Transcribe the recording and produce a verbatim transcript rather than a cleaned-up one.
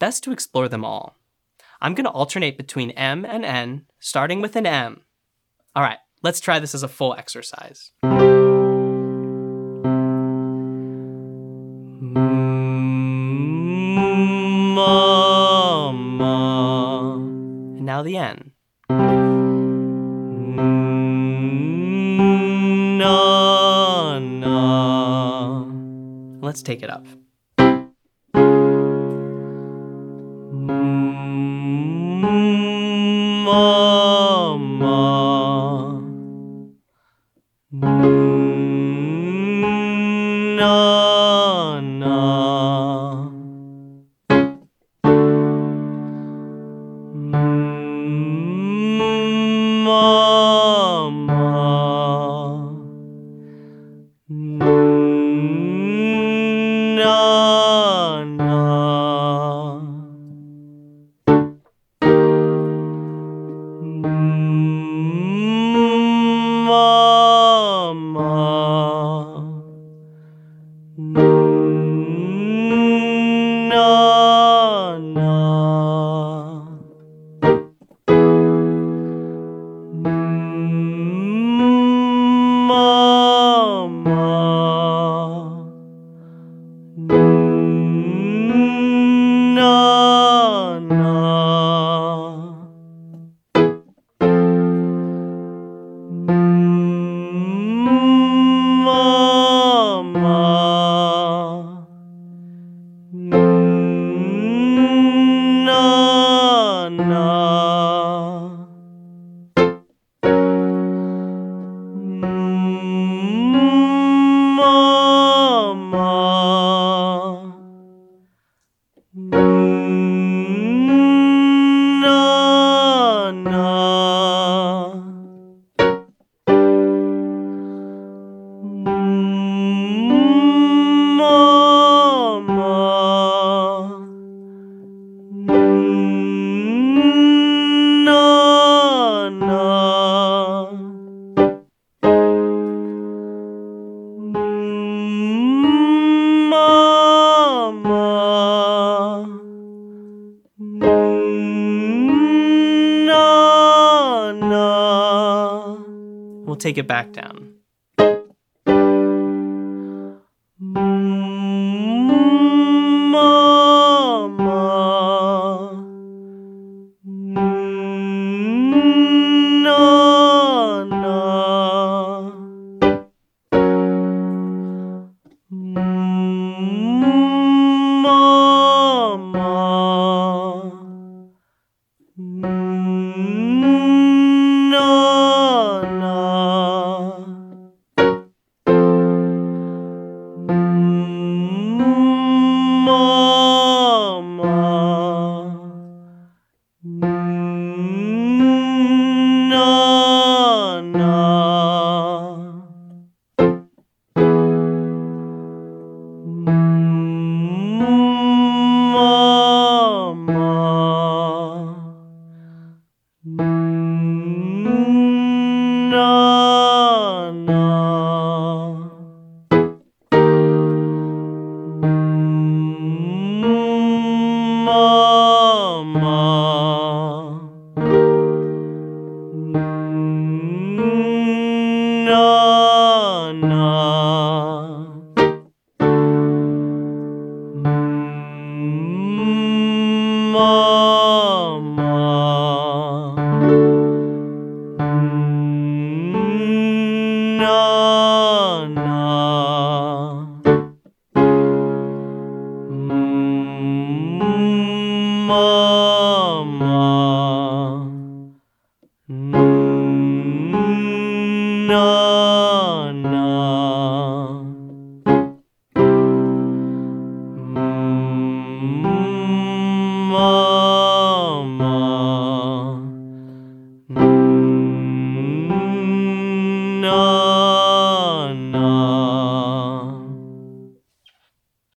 best to explore them all. I'm going to alternate between M and N, starting with an M. All right, let's try this as a full exercise. Mama. And now the N. Na, na. Let's take it up. Mama. Na, na. Mama. Na, na. Mama. Na, na. Mama. Na, na. Mama. Na, na. Mama. Na, na. Mama. Na, na. Mama. Na, na. We'll take it back down. Mama. Na, na. Mama. Na, na. Mama. Na.